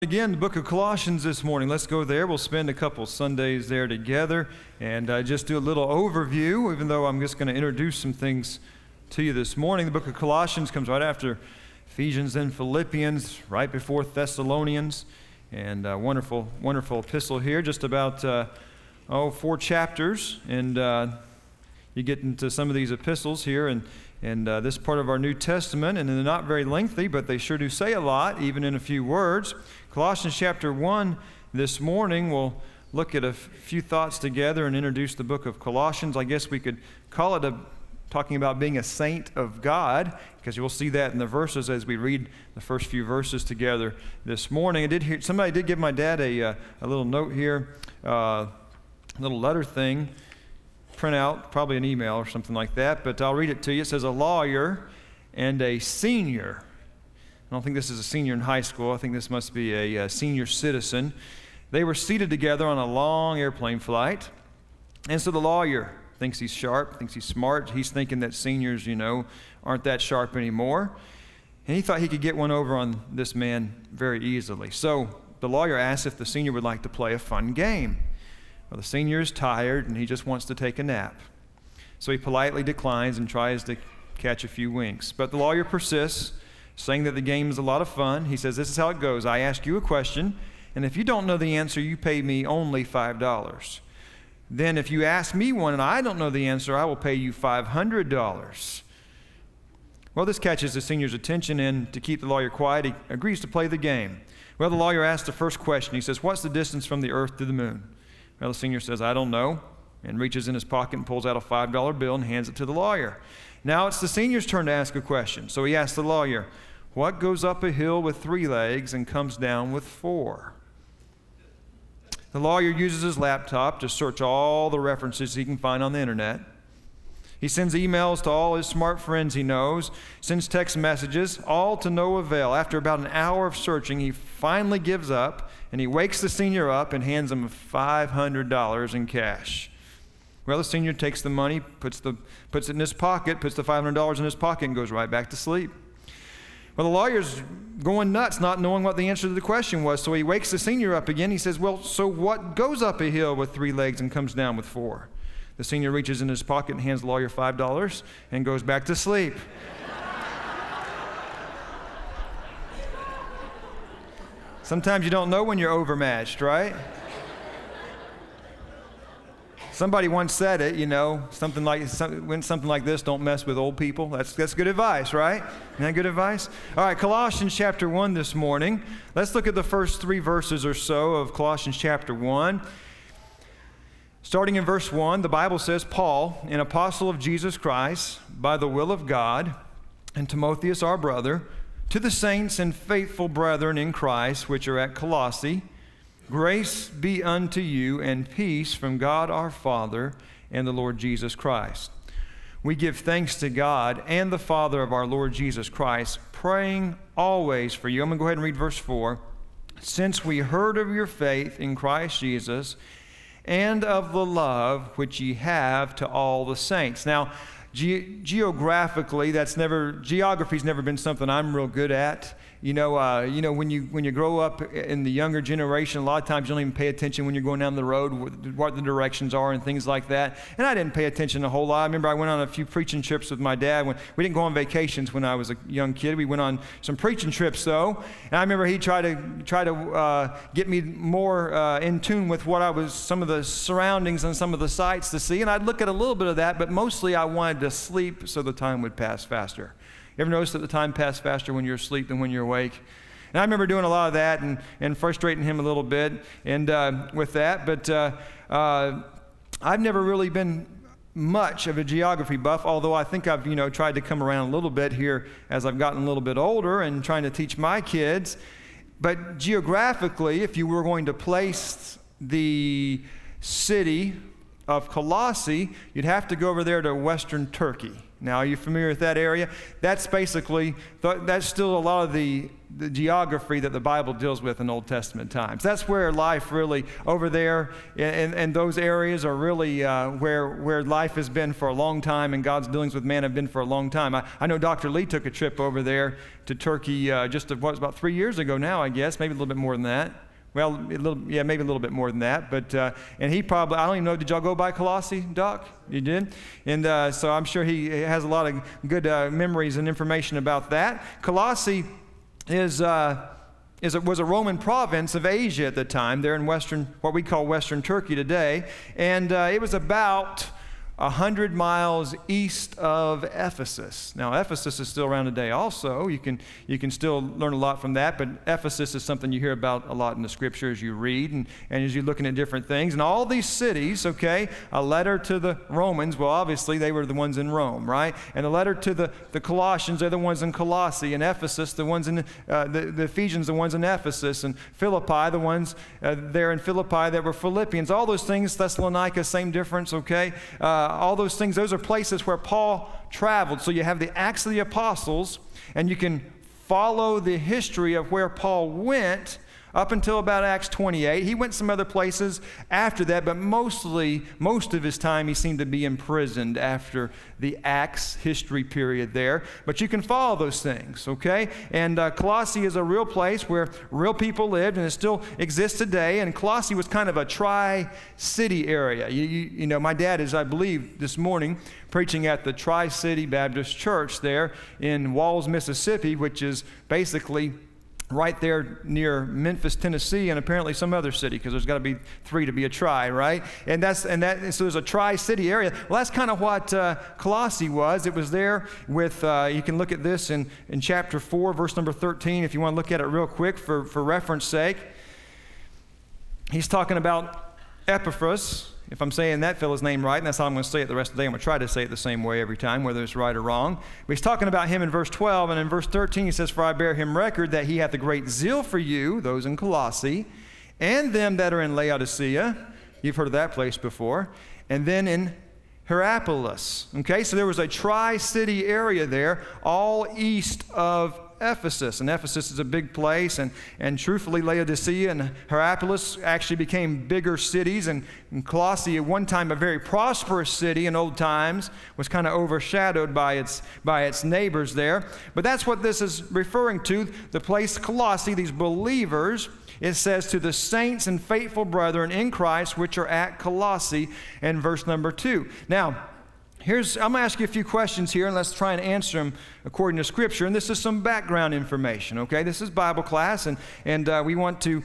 Again, the book of Colossians this morning. Let's go there. We'll spend a couple Sundays there together and just do a little overview, even though I'm just going to introduce some things to you this morning. The book of Colossians comes right after Ephesians and Philippians, right before Thessalonians, and wonderful epistle here, just about 4 chapters, and you get into some of these epistles here and this part of our New Testament, and they're not very lengthy, but they sure do say a lot, even in a few words. Colossians chapter 1 this morning, we'll look at a few thoughts together and introduce the book of Colossians. I guess we could call it talking about being a saint of God, because you'll see that in the verses as we read the first few verses together this morning. Somebody did give my dad a little note here, a little letter thing, print out, probably an email or something like that, but I'll read it to you. It says, a lawyer and a senior. I don't think this is a senior in high school. I think this must be a senior citizen. They were seated together on a long airplane flight, and so the lawyer thinks he's sharp, thinks he's smart. He's thinking that seniors, aren't that sharp anymore, and he thought he could get one over on this man very easily. So the lawyer asked if the senior would like to play a fun game. Well, the senior is tired, and he just wants to take a nap. So he politely declines and tries to catch a few winks. But the lawyer persists, saying that the game is a lot of fun. He says, this is how it goes. I ask you a question, and if you don't know the answer, you pay me only $5. Then if you ask me one and I don't know the answer, I will pay you $500. Well, this catches the senior's attention, and to keep the lawyer quiet, he agrees to play the game. Well, the lawyer asks the first question. He says, what's the distance from the earth to the moon? Well, the senior says, I don't know, and reaches in his pocket and pulls out a $5 bill and hands it to the lawyer. Now it's the senior's turn to ask a question. So he asks the lawyer, what goes up a hill with 3 legs and comes down with 4? The lawyer uses his laptop to search all the references he can find on the internet. He sends emails to all his smart friends he knows, sends text messages, all to no avail. After about an hour of searching, he finally gives up, and he wakes the senior up and hands him $500 in cash. Well, the senior takes the money, puts it in his pocket, puts the $500 in his pocket, and goes right back to sleep. Well, the lawyer's going nuts, not knowing what the answer to the question was, so he wakes the senior up again. He says, well, so what goes up a hill with 3 legs and comes down with 4? The senior reaches in his pocket and hands the lawyer $5 and goes back to sleep. Sometimes you don't know when you're overmatched, right? Somebody once said it, something like this, don't mess with old people. That's good advice, right? Isn't that good advice? All right, Colossians chapter 1 this morning. Let's look at the first 3 verses or so of Colossians chapter 1. Starting in verse 1, the Bible says, Paul, an apostle of Jesus Christ, by the will of God, and Timotheus our brother, to the saints and faithful brethren in Christ, which are at Colossae, grace be unto you and peace from God our Father and the Lord Jesus Christ. We give thanks to God and the Father of our Lord Jesus Christ, praying always for you. I'm going to go ahead and read verse 4. Since we heard of your faith in Christ Jesus and of the love which ye have to all the saints. Now, geographically, geography's never been something I'm real good at. When you grow up in the younger generation, a lot of times you don't even pay attention when you're going down the road, what the directions are and things like that. And I didn't pay attention a whole lot. I remember I went on a few preaching trips with my dad. We didn't go on vacations when I was a young kid. We went on some preaching trips, though. And I remember he tried to get me more in tune with some of the surroundings and some of the sights to see. And I'd look at a little bit of that, but mostly I wanted to sleep so the time would pass faster. You ever notice that the time passed faster when you're asleep than when you're awake? And I remember doing a lot of that and frustrating him a little bit with that. But I've never really been much of a geography buff, although I think I've tried to come around a little bit here as I've gotten a little bit older and trying to teach my kids. But geographically, if you were going to place the city of Colossae, you'd have to go over there to Western Turkey. Now, are you familiar with that area? That's basically, that's still a lot of the geography that the Bible deals with in Old Testament times. That's where life really, over there, and those areas are really where life has been for a long time, and God's dealings with man have been for a long time. I know Dr. Lee took a trip over there to Turkey about 3 years ago now, I guess, maybe a little bit more than that. Well, maybe a little bit more than that. But and he probably, I don't even know, did y'all go by Colossae, Doc? You did? And so I'm sure he has a lot of good memories and information about that. Colossae was a Roman province of Asia at the time. They're in what we call Western Turkey today. And it was about 100 miles east of Ephesus. Now, Ephesus is still around today also. You can still learn a lot from that, but Ephesus is something you hear about a lot in the Scripture as you read and as you're looking at different things. And all these cities, okay, a letter to the Romans, well, obviously they were the ones in Rome, right? And a letter to the Colossians, they're the ones in Colossae, and Ephesus, the ones in the Ephesians, the ones in Ephesus, and Philippi, the ones there in Philippi that were Philippians. All those things, Thessalonica, same difference, okay? All those things, those are places where Paul traveled. So you have the Acts of the Apostles, and you can follow the history of where Paul went up until about Acts 28. He went some other places after that, but most of his time he seemed to be imprisoned after the Acts history period there. But you can follow those things, okay? And Colossae is a real place where real people lived, and it still exists today. And Colossae was kind of a tri-city area. You know, my dad is, I believe, this morning preaching at the Tri-City Baptist Church there in Walls, Mississippi, which is basically right there near Memphis, Tennessee, and apparently some other city, because there's got to be 3 to be a tri, right? So there's a tri-city area. Well, that's kind of what Colossae was. It was there with, you can look at this in chapter 4, verse number 13, if you want to look at it real quick for reference sake. He's talking about Epaphras, if I'm saying that fellow's name right, and that's how I'm going to say it the rest of the day. I'm going to try to say it the same way every time, whether it's right or wrong. But he's talking about him in verse 12, and in verse 13 he says, "For I bear him record that he hath a great zeal for you," those in Colossae, "and them that are in Laodicea." You've heard of that place before. "And then in Hierapolis." Okay, so there was a tri-city area there, all east of Ephesus. And Ephesus is a big place, and truthfully, Laodicea and Hierapolis actually became bigger cities, and Colossae, at one time a very prosperous city in old times, was kind of overshadowed by its neighbors there. But that's what this is referring to, the place Colossae, these believers. It says, "To the saints and faithful brethren in Christ which are at Colossae," in verse number 2. Now, I'm going to ask you a few questions here, and let's try and answer them according to Scripture. And this is some background information, okay? This is Bible class, and we want to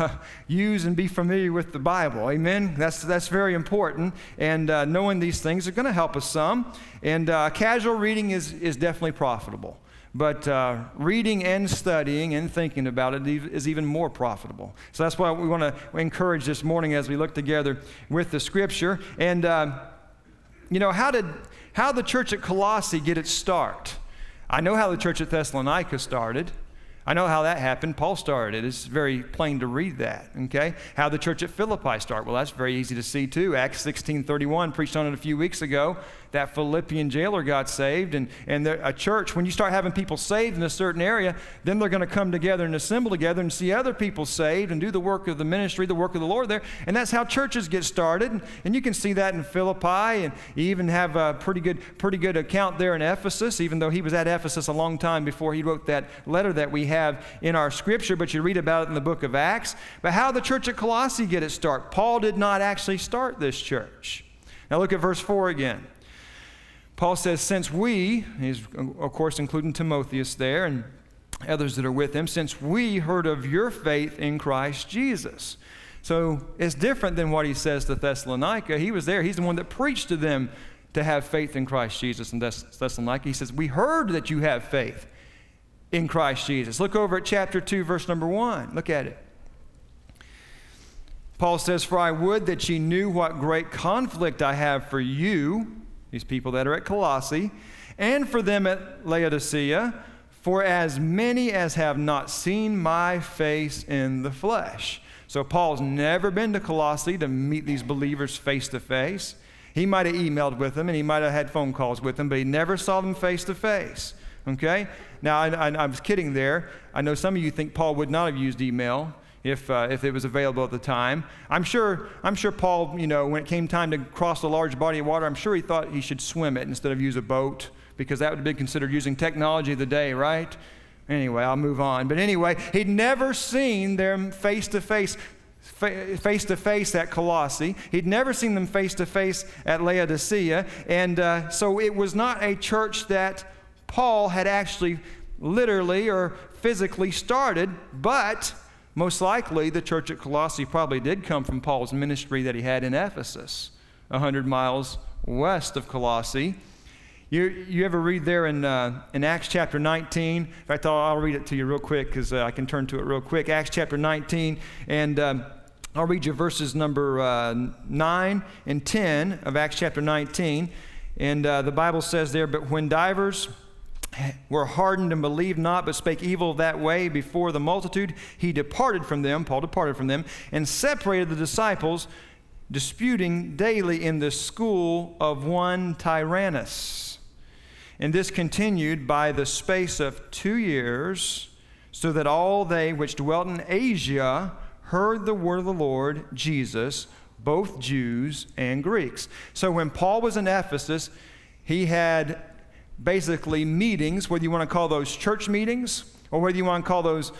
use and be familiar with the Bible. Amen? That's very important, and knowing these things are going to help us some. And casual reading is definitely profitable. But reading and studying and thinking about it is even more profitable. So that's why we want to encourage this morning as we look together with the Scripture. And you know, how did the church at Colossae get its start? I know how the church at Thessalonica started. I know how that happened. Paul started it. It's very plain to read that, okay? How the church at Philippi started? Well, that's very easy to see too. Acts 16:31, preached on it a few weeks ago. That Philippian jailer got saved, and a church, when you start having people saved in a certain area, then they're going to come together and assemble together and see other people saved and do the work of the ministry, the work of the Lord there. And that's how churches get started. And you can see that in Philippi, and you even have a pretty good account there in Ephesus, even though he was at Ephesus a long time before he wrote that letter that we have in our Scripture, but you read about it in the book of Acts. But how did the church at Colossae get its start? Paul did not actually start this church. Now look at verse 4 again. Paul says, "Since we," he's of course including Timotheus there and others that are with him, "since we heard of your faith in Christ Jesus." So it's different than what he says to Thessalonica. He was there. He's the one that preached to them to have faith in Christ Jesus in Thessalonica. He says, "We heard that you have faith in Christ Jesus." Look over at chapter 2, verse number 1. Look at it. Paul says, "For I would that ye knew what great conflict I have for you," these people that are at Colossae, "and for them at Laodicea, for as many as have not seen my face in the flesh. So Paul's never been to Colossae to meet these believers face to face. He might have emailed with them and he might have had phone calls with them, but he never saw them face to face. Okay? Now, I was kidding there. I know some of you think Paul would not have used email if it was available at the time. I'm sure Paul, when it came time to cross a large body of water, I'm sure he thought he should swim it instead of use a boat, because that would have been considered using technology of the day, right? Anyway, I'll move on. But anyway, he'd never seen them face to face at Colossae. He'd never seen them face to face at Laodicea. And so it was not a church that Paul had actually literally or physically started, but most likely the church at Colossae probably did come from Paul's ministry that he had in Ephesus, 100 miles west of Colossae. You ever read there in Acts chapter 19? In fact, I'll read it to you real quick because I can turn to it real quick. Acts chapter 19, and I'll read you verses number 9 and 10 of Acts chapter 19. And the Bible says there, "But when divers were hardened and believed not, but spake evil that way before the multitude, he departed from them," Paul departed from them, "and separated the disciples, disputing daily in the school of one Tyrannus. And this continued by the space of 2 years, so that all they which dwelt in Asia heard the word of the Lord Jesus, both Jews and Greeks." So when Paul was in Ephesus, he had basically meetings, whether you want to call those church meetings or whether you want to call those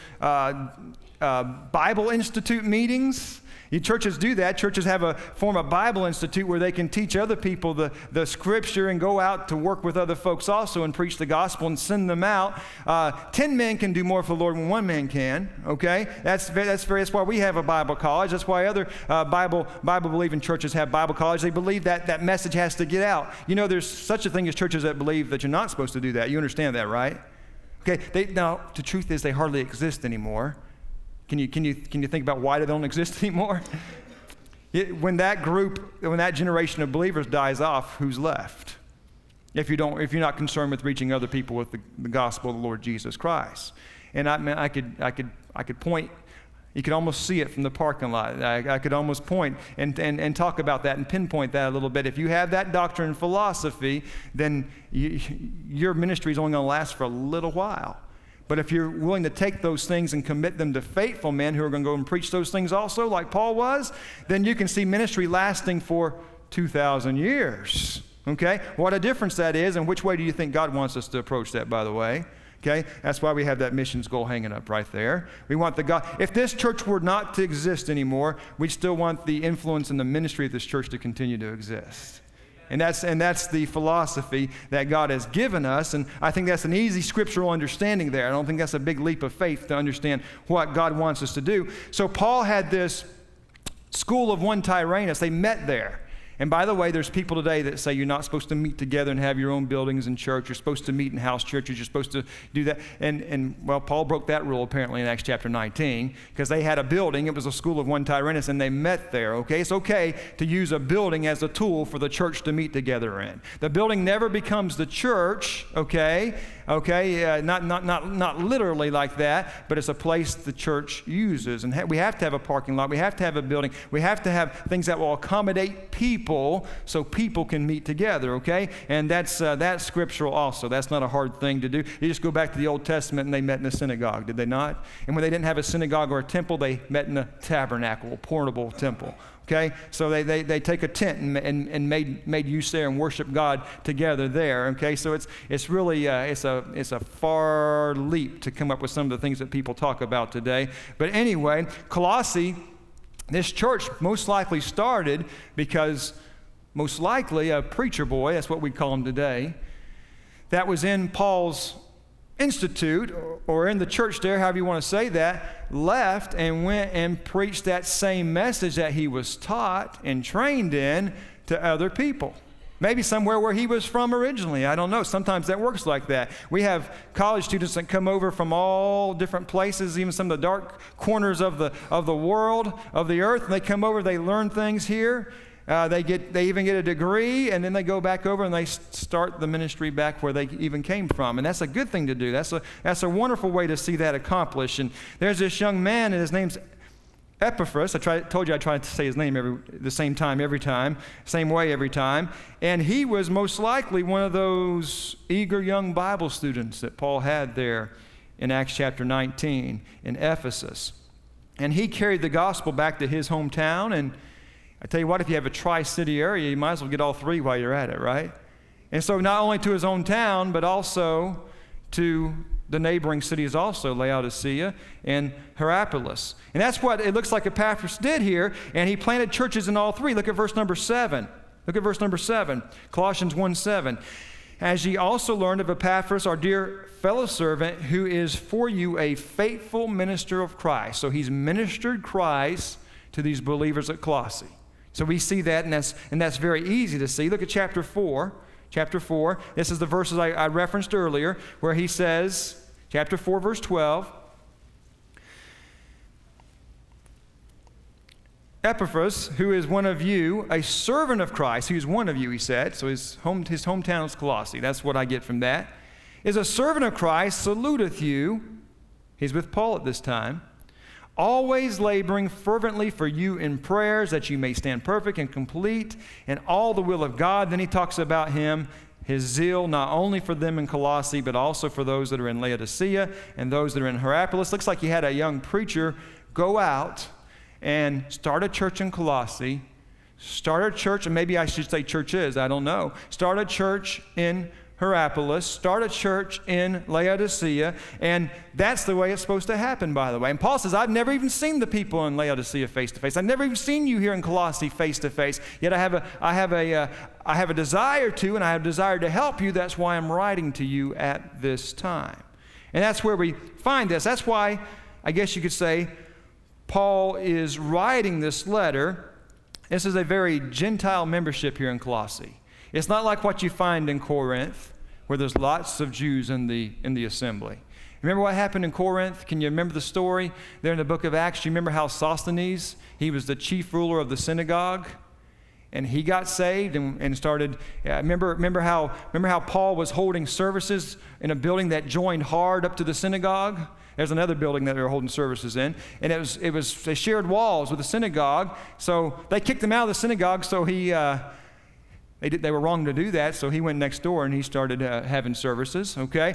Bible Institute meetings. Churches do that. Churches have a form of Bible Institute where they can teach other people the Scripture and go out to work with other folks also and preach the gospel and send them out. 10 men can do more for the Lord than 1 man can, okay? That's why we have a Bible college. That's why other Bible-believing churches have Bible college. They believe that message has to get out. There's such a thing as churches that believe that you're not supposed to do that. You understand that, right? Okay, now, the truth is they hardly exist anymore. Can you think about why they don't exist anymore? When that generation of believers dies off, who's left? If you're not concerned with reaching other people with the gospel of the Lord Jesus Christ. And I could point. You could almost see it from the parking lot. I could almost point and talk about that and pinpoint that a little bit. If you have that doctrine and philosophy, then your ministry is only going to last for a little while. But if you're willing to take those things and commit them to faithful men who are going to go and preach those things also, like Paul was, then you can see ministry lasting for 2,000 years. Okay? What a difference that is, and which way do you think God wants us to approach that, by the way? Okay? That's why we have that missions goal hanging up right there. We want if this church were not to exist anymore, we still want the influence and the ministry of this church to continue to exist. And that's the philosophy that God has given us, and I think that's an easy scriptural understanding there. I don't think that's a big leap of faith to understand what God wants us to do. So Paul had this school of one Tyrannus. They met there. And by the way, there's people today that say you're not supposed to meet together and have your own buildings in church. You're supposed to meet in house churches. You're supposed to do that. And Paul broke that rule apparently in Acts chapter 19 because they had a building. It was a school of one Tyrannus, and they met there, okay? It's okay to use a building as a tool for the church to meet together in. The building never becomes the church, okay? Not literally like that, but it's a place the church uses. And we have to have a parking lot. We have to have a building. We have to have things that will accommodate people so people can meet together, okay? And that's scriptural also. That's not a hard thing to do. You just go back to the Old Testament and they met in a synagogue, did they not? And when they didn't have a synagogue or a temple, they met in a tabernacle, a portable temple. Okay, so they take a tent and made use there and worship God together there. Okay, so it's really it's a far leap to come up with some of the things that people talk about today. But anyway, Colossae, this church most likely started because most likely a preacher boy, that's what we call him today, that was in Paul's institute or in the church there, however you want to say that, left and went and preached that same message that he was taught and trained in to other people. Maybe somewhere where he was from originally. I don't know. Sometimes that works like that. We have college students that come over from all different places, even some of the dark corners of the world, of the earth, and they come over, they learn things here. They even get a degree, and then they go back over and they start the ministry back where they even came from. And that's a good thing to do. That's a wonderful way to see that accomplished. And there's this young man, and his name's Epaphras. Told you I tried to say his name the same way every time. And he was most likely one of those eager young Bible students that Paul had there in Acts chapter 19 in Ephesus. And he carried the gospel back to his hometown. And I tell you what, if you have a tri-city area, you might as well get all three while you're at it, right? And so not only to his own town, but also to the neighboring cities also, Laodicea and Hierapolis. And that's what it looks like Epaphras did here, and he planted churches in all three. Look at verse number 7. Look at verse number 7, Colossians 1:7. As ye also learned of Epaphras, our dear fellow servant, who is for you a faithful minister of Christ. So he's ministered Christ to these believers at Colossae. So we see that, and that's very easy to see. Look at chapter 4. Chapter 4, this is the verses I referenced earlier, where he says, chapter 4, verse 12, Epaphras, who is one of you, a servant of Christ, who's one of you, he said. So his hometown is Colossae. That's what I get from that. Is a servant of Christ, saluteth you. He's with Paul at this time. Always laboring fervently for you in prayers, that you may stand perfect and complete in all the will of God. Then he talks about his zeal, not only for them in Colossae, but also for those that are in Laodicea and those that are in Hierapolis. Looks like he had a young preacher go out and start a church in Colossae, start a church, and maybe I should say churches, I don't know. Start a church in Hierapolis, start a church in Laodicea, and that's the way it's supposed to happen, by the way. And Paul says, I've never even seen the people in Laodicea face to face. I've never even seen you here in Colossae face to face. Yet I have a desire to, and I have a desire to help you. That's why I'm writing to you at this time. And that's where we find this. That's why, I guess you could say, Paul is writing this letter. This is a very Gentile membership here in Colossae. It's not like what you find in Corinth, where there's lots of Jews in the assembly. Remember what happened in Corinth? Can you remember the story there in the book of Acts? Do you remember how Sosthenes, he was the chief ruler of the synagogue, and he got saved and started. Remember how Paul was holding services in a building that joined hard up to the synagogue? There's another building that they were holding services in, and they shared walls with the synagogue. So they kicked him out of the synagogue. So they were wrong to do that, so he went next door and he started having services, okay?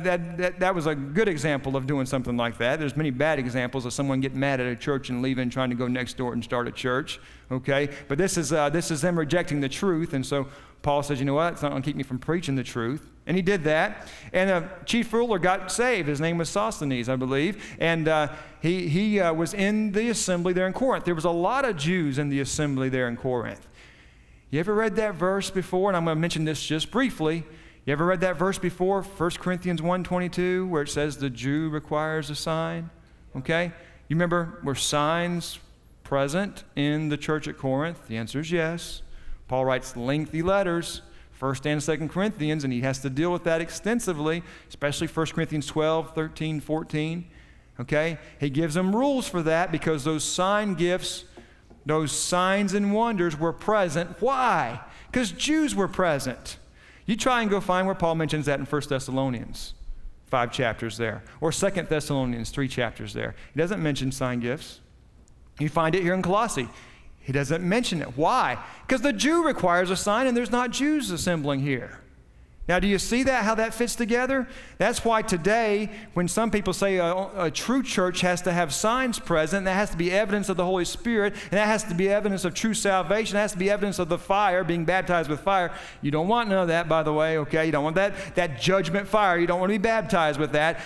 That was a good example of doing something like that. There's many bad examples of someone getting mad at a church and leaving, trying to go next door and start a church, okay? But this is them rejecting the truth, and so Paul says, you know what? It's not going to keep me from preaching the truth. And he did that, and a chief ruler got saved. His name was Sosthenes, I believe, and he was in the assembly there in Corinth. There was a lot of Jews in the assembly there in Corinth. You ever read that verse before? And I'm going to mention this just briefly. You ever read that verse before? 1 Corinthians 1:22, where it says the Jew requires a sign. Okay? You remember, were signs present in the church at Corinth? The answer is yes. Paul writes lengthy letters, 1 and 2 Corinthians, and he has to deal with that extensively, especially 1 Corinthians 12, 13, 14. Okay? He gives them rules for that because those sign gifts, those signs and wonders were present. Why? Because Jews were present. You try and go find where Paul mentions that in 1 Thessalonians, 5 chapters there, or 2 Thessalonians, 3 chapters there. He doesn't mention sign gifts. You find it here in Colossae. He doesn't mention it. Why? Because the Jew requires a sign, and there's not Jews assembling here. Now, do you see that, how that fits together? That's why today, when some people say a true church has to have signs present, that has to be evidence of the Holy Spirit, and that has to be evidence of true salvation, that has to be evidence of the fire, being baptized with fire. You don't want none of that, by the way, okay? You don't want that judgment fire. You don't want to be baptized with that.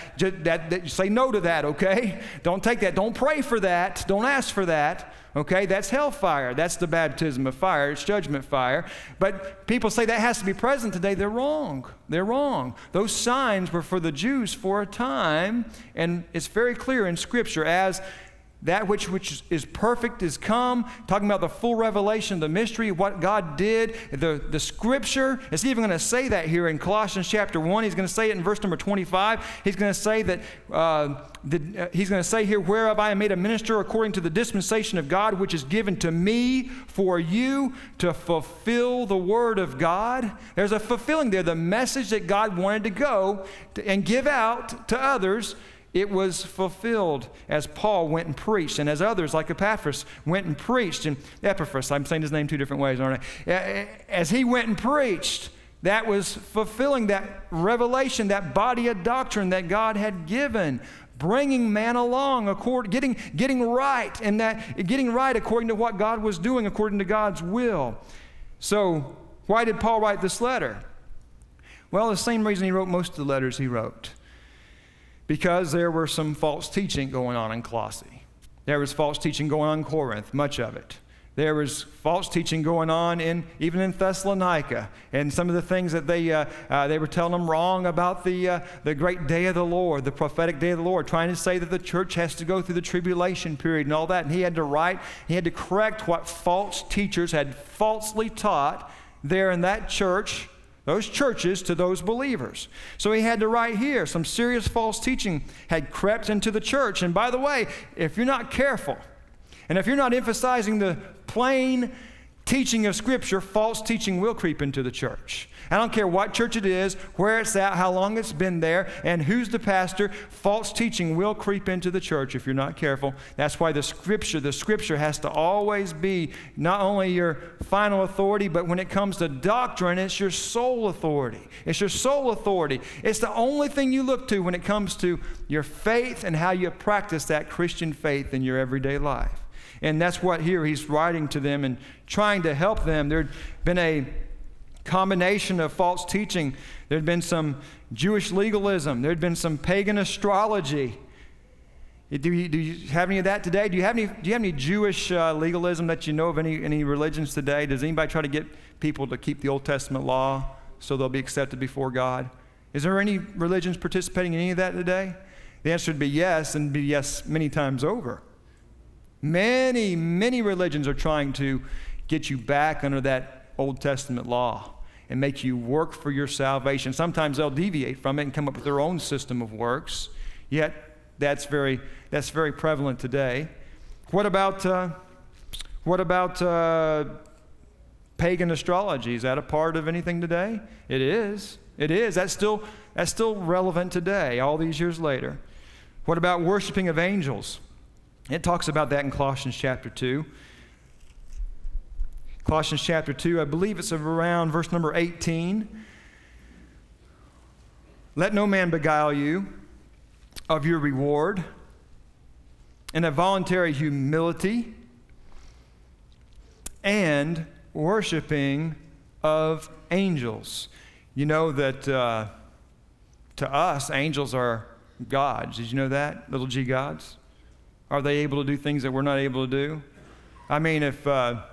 Say no to that, okay? Don't take that. Don't pray for that. Don't ask for that. Okay, that's hellfire. That's the baptism of fire. It's judgment fire. But people say that has to be present today. They're wrong. They're wrong. Those signs were for the Jews for a time, and it's very clear in Scripture as that which is perfect is come, talking about the full revelation, the mystery of what God did, the Scripture. It's even going to say that here in Colossians chapter 1. He's going to say it in verse number 25. He's going to say that, he's going to say here, whereof I am made a minister according to the dispensation of God, which is given to me for you to fulfill the word of God. There's a fulfilling there. The message that God wanted to go and give out to others, it was fulfilled as Paul went and preached, and as others like Epaphras went and preached. And Epaphras, I'm saying his name two different ways, aren't I? As he went and preached, that was fulfilling that revelation, that body of doctrine that God had given, bringing man along, getting right, and that getting right according to what God was doing, according to God's will. So, why did Paul write this letter? Well, the same reason he wrote most of the letters he wrote. Because there were some false teaching going on in Colossae. There was false teaching going on in Corinth, much of it. There was false teaching going on even in Thessalonica, and some of the things that they were telling them wrong about the great day of the Lord, the prophetic day of the Lord, trying to say that the church has to go through the tribulation period and all that. And he had to correct what false teachers had falsely taught there in that church, those churches, to those believers. So he had to write here. Some serious false teaching had crept into the church. And by the way, if you're not careful, and if you're not emphasizing the plain teaching of Scripture, false teaching will creep into the church. I don't care what church it is, where it's at, how long it's been there, and who's the pastor, false teaching will creep into the church if you're not careful. That's why the Scripture has to always be not only your final authority, but when it comes to doctrine, it's your sole authority. It's your sole authority. It's the only thing you look to when it comes to your faith and how you practice that Christian faith in your everyday life. And that's what here he's writing to them and trying to help them. There'd been a combination of false teaching. There'd been some Jewish legalism. There'd been some pagan astrology. Do you have any of that today? Do you have any Jewish legalism that you know of, any religions today? Does anybody try to get people to keep the Old Testament law so they'll be accepted before God? Is there any religions participating in any of that today? The answer would be yes, and be yes many times over. Many, many religions are trying to get you back under that Old Testament law and make you work for your salvation. Sometimes they'll deviate from it and come up with their own system of works. Yet that's very prevalent today. What about pagan astrology? Is that a part of anything today? It is. It is. That's still relevant today, all these years later. What about worshiping of angels? It talks about that in Colossians chapter 2. Colossians chapter 2, I believe it's around verse number 18. Let no man beguile you of your reward in a voluntary humility and worshiping of angels. You know that to us, angels are gods. Did you know that? Little g gods. Are they able to do things that we're not able to do? I mean, if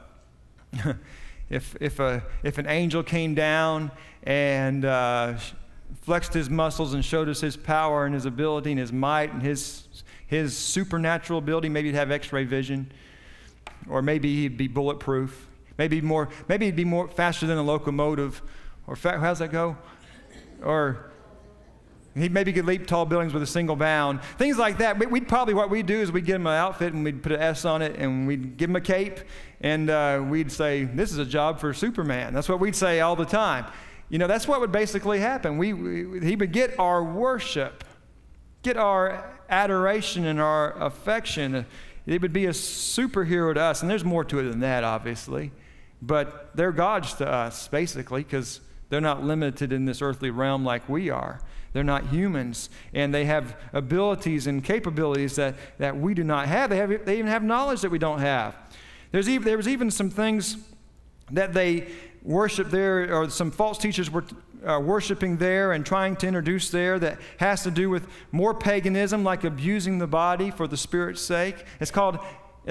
an angel came down and flexed his muscles and showed us his power and his ability and his might and his supernatural ability, maybe he'd have X-ray vision, or maybe he'd be bulletproof. Maybe he'd be more faster than a locomotive, or how's that go? Or he maybe could leap tall buildings with a single bound. Things like that. What we'd do is we'd give him an outfit and we'd put an S on it and we'd give him a cape and we'd say, this is a job for Superman. That's what we'd say all the time. You know, that's what would basically happen. He would get our worship, get our adoration and our affection. It would be a superhero to us. And there's more to it than that, obviously. But they're gods to us, basically, because they're not limited in this earthly realm like we are. They're not humans, and they have abilities and capabilities that we do not have. They even have knowledge that we don't have. There was even some things that they worship there, or some false teachers were worshiping there and trying to introduce there, that has to do with more paganism, like abusing the body for the Spirit's sake. It's called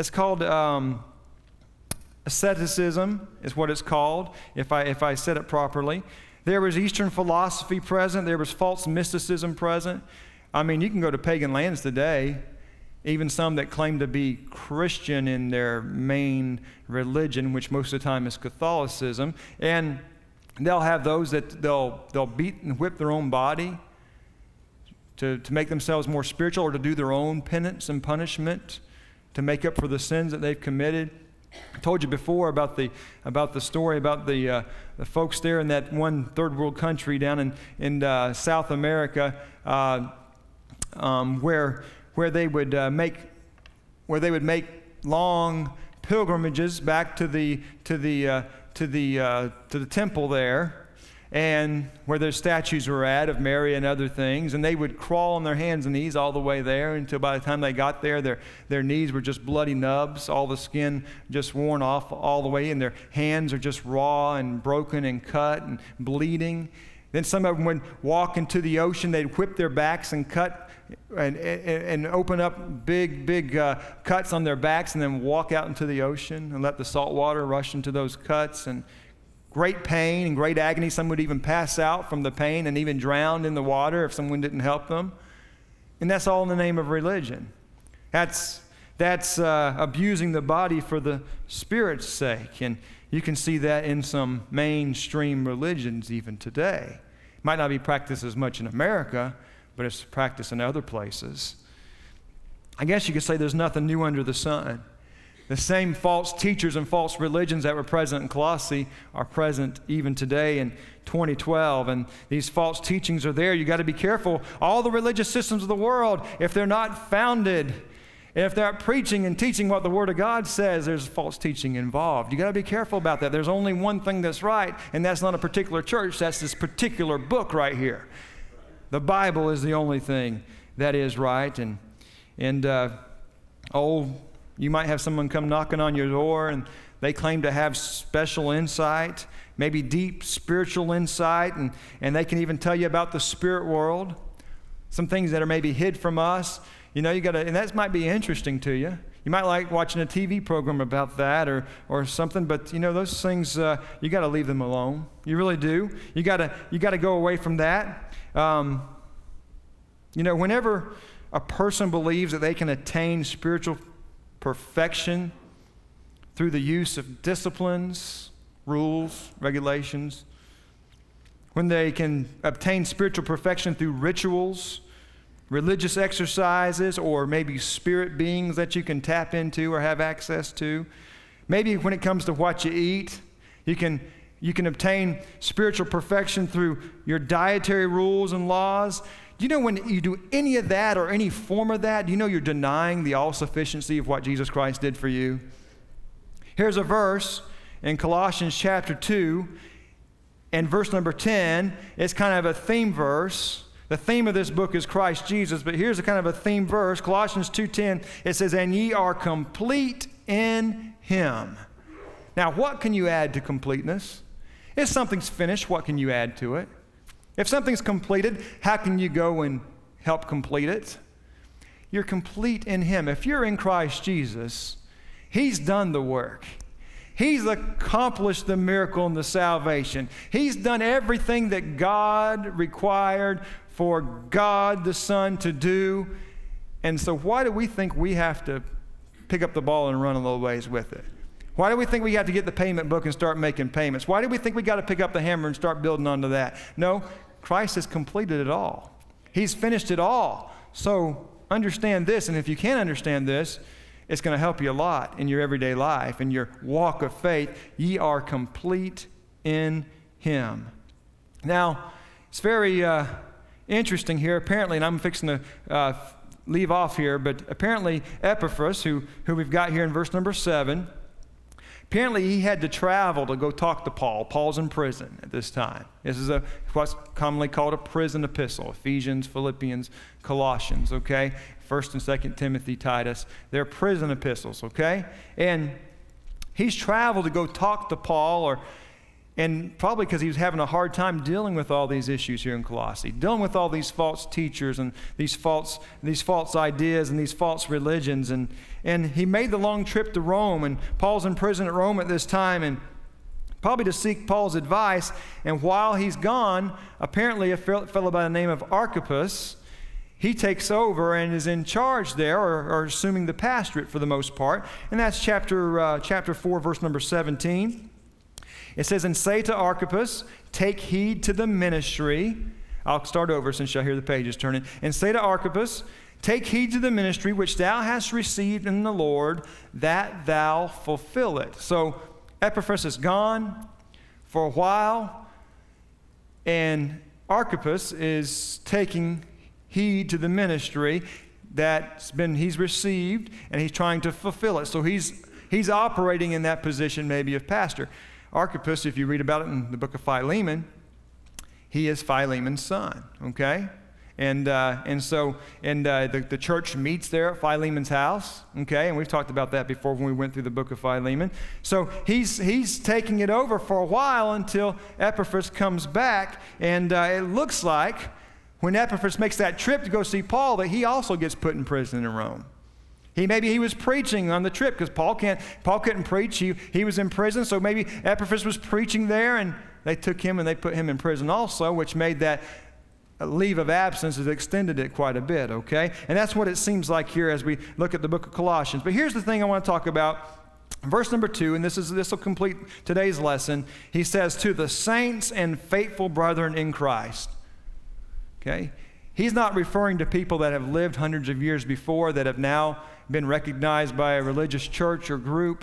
asceticism, is what it's called, if I said it properly. There was Eastern philosophy present. There was false mysticism present. I mean, you can go to pagan lands today. even some that claim to be Christian in their main religion, which most of the time is Catholicism. And they'll have those that they'll beat and whip their own body to make themselves more spiritual, or to do their own penance and punishment to make up for the sins that they've committed. I told you before about the story about the folks there in that one third world country down in South America, where they would make long pilgrimages back to the temple there, and where their statues were at of Mary and other things, and they would crawl on their hands and knees all the way there until by the time they got there, their knees were just bloody nubs, all the skin just worn off all the way, and their hands are just raw and broken and cut and bleeding. Then some of them would walk into the ocean. They'd whip their backs and cut and open up big cuts on their backs, and then walk out into the ocean and let the salt water rush into those cuts, and great pain and great agony. Some would even pass out from the pain and even drown in the water if someone didn't help them. And that's all in the name of religion. That's abusing the body for the Spirit's sake. And you can see that in some mainstream religions even today. It might not be practiced as much in America, but it's practiced in other places. I guess you could say there's nothing new under the sun. The same false teachers and false religions that were present in Colossae are present even today in 2012. And these false teachings are there. You got to be careful. All the religious systems of the world, if they're not founded, if they're not preaching and teaching what the Word of God says, there's false teaching involved. You got to be careful about that. There's only one thing that's right, and that's not a particular church. That's this particular book right here. The Bible is the only thing that is right. You might have someone come knocking on your door and they claim to have special insight, maybe deep spiritual insight, and they can even tell you about the spirit world, some things that are maybe hid from us. You know, and that might be interesting to you. You might like watching a TV program about that or something, but you know, those things, you got to leave them alone. You really do. You got to go away from that. Whenever a person believes that they can attain spiritual perfection through the use of disciplines, rules, regulations, when they can obtain spiritual perfection through rituals, religious exercises, or maybe spirit beings that you can tap into or have access to. Maybe when it comes to what you eat, you can obtain spiritual perfection through your dietary rules and laws. Do you know when you do any of that or any form of that, do you know you're denying the all-sufficiency of what Jesus Christ did for you? Here's a verse in Colossians chapter 2 and verse number 10. It's kind of a theme verse. The theme of this book is Christ Jesus, but here's a kind of a theme verse. Colossians 2:10, it says, "And ye are complete in Him." Now, what can you add to completeness? If something's finished, what can you add to it? If something's completed, how can you go and help complete it? You're complete in Him. If you're in Christ Jesus, He's done the work. He's accomplished the miracle and the salvation. He's done everything that God required for God the Son to do. And so why do we think we have to pick up the ball and run a little ways with it? Why do we think we have to get the payment book and start making payments? Why do we think we got to pick up the hammer and start building onto that? No, Christ has completed it all. He's finished it all. So understand this, and if you can't understand this, it's going to help you a lot in your everyday life, in your walk of faith. Ye are complete in Him. Now, it's very interesting here, apparently, and I'm fixing to leave off here, but apparently Epaphras, who we've got here in verse number 7, apparently he had to travel to go talk to Paul. Paul's in prison at this time. This is what's commonly called a prison epistle. Ephesians, Philippians, Colossians, okay? 1st and 2nd Timothy, Titus. They're prison epistles, okay? And he's traveled to go talk to Paul, and probably because he was having a hard time dealing with all these issues here in Colossae, dealing with all these false teachers and these false ideas and these false religions. And he made the long trip to Rome, and Paul's in prison at Rome at this time, and probably to seek Paul's advice. And while he's gone, apparently a fellow by the name of Archippus, he takes over and is in charge there, or assuming the pastorate for the most part. And that's chapter 4, verse number 17. It says, "And say to Archippus, take heed to the ministry." I'll start over since y'all hear the pages turning. "And say to Archippus, take heed to the ministry which thou hast received in the Lord, that thou fulfill it." So Epaphras is gone for a while, and Archippus is taking heed to the ministry he's received, and he's trying to fulfill it. So he's operating in that position maybe of pastor. Archippus, if you read about it in the book of Philemon, he is Philemon's son, okay? So the church meets there at Philemon's house, okay? And we've talked about that before when we went through the book of Philemon. So he's taking it over for a while until Epaphras comes back, and it looks like when Epaphras makes that trip to go see Paul that he also gets put in prison in Rome. Maybe he was preaching on the trip because Paul couldn't preach. He was in prison, so maybe Epaphras was preaching there, and they took him and they put him in prison also, which made that leave of absence, has extended it quite a bit, okay? And that's what it seems like here as we look at the book of Colossians. But here's the thing I want to talk about. Verse number 2, and this will complete today's lesson. He says, "To the saints and faithful brethren in Christ." Okay? He's not referring to people that have lived hundreds of years before that have now been recognized by a religious church or group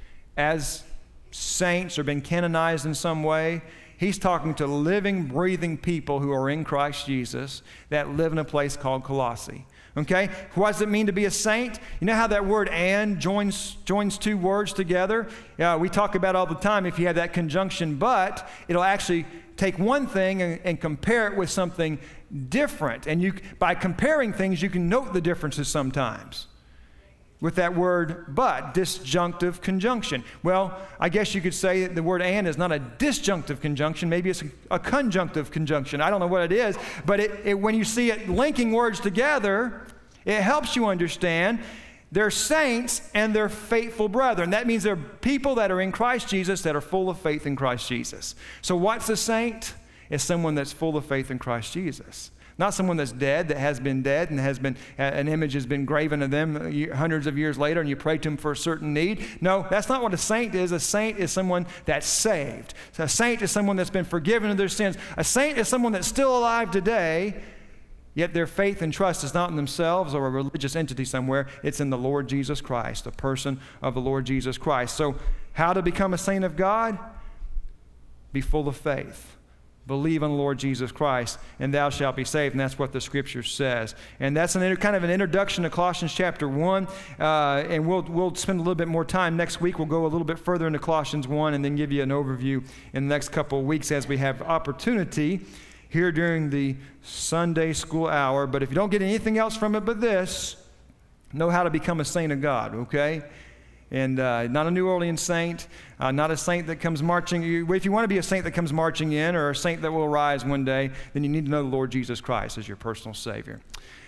as saints or been canonized in some way. He's talking to living, breathing people who are in Christ Jesus that live in a place called Colossae. Okay? What does it mean to be a saint? You know how that word "and" joins two words together? We talk about all the time if you have that conjunction "but," it'll actually take one thing and compare it with something different. And by comparing things, you can note the differences sometimes. With that word "but," disjunctive conjunction. Well, I guess you could say that the word "and" is not a disjunctive conjunction. Maybe it's a conjunctive conjunction. I don't know what it is, but when you see it linking words together, it helps you understand they're saints and they're faithful brethren. That means they're people that are in Christ Jesus that are full of faith in Christ Jesus. So what's a saint? It's someone that's full of faith in Christ Jesus. Not someone that's dead, that has been dead and an image has been graven of them hundreds of years later and you pray to them for a certain need. No, that's not what a saint is. A saint is someone that's saved. So a saint is someone that's been forgiven of their sins. A saint is someone that's still alive today, yet their faith and trust is not in themselves or a religious entity somewhere. It's in the Lord Jesus Christ, the person of the Lord Jesus Christ. So how to become a saint of God? Be full of faith. Believe on the Lord Jesus Christ, and thou shalt be saved. And that's what the Scripture says. And that's kind of an introduction to Colossians chapter 1. And we'll spend a little bit more time next week. We'll go a little bit further into Colossians 1 and then give you an overview in the next couple of weeks as we have opportunity here during the Sunday school hour. But if you don't get anything else from it but this, know how to become a saint of God, okay? And not a New Orleans saint, not a saint that comes marching. If you want to be a saint that comes marching in or a saint that will rise one day, then you need to know the Lord Jesus Christ as your personal Savior.